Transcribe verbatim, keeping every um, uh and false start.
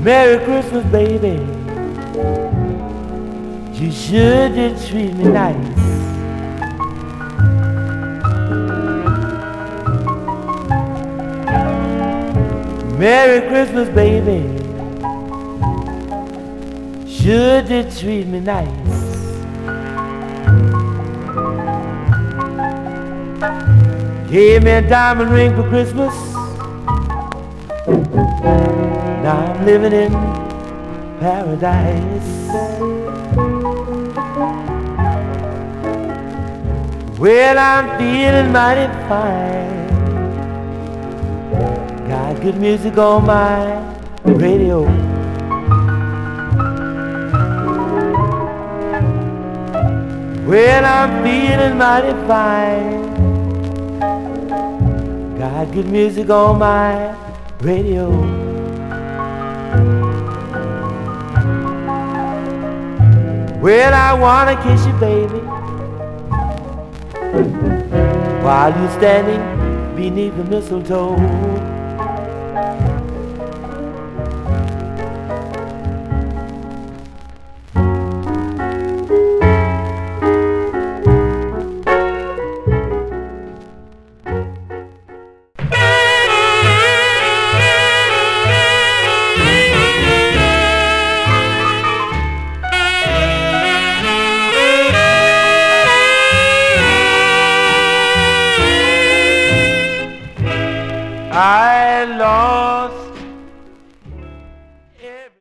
Merry Christmas, baby. You sure did treat me nice. Merry Christmas, baby. Sure did treat me nice. Gave me a diamond ring for Christmas. Now I'm living in paradise. Well, I'm feeling mighty fine. Got good music on my radio. Well, I'm feeling mighty fine. Got good music on my radio. Well, I wanna kiss you, baby, while you're standing beneath the mistletoe.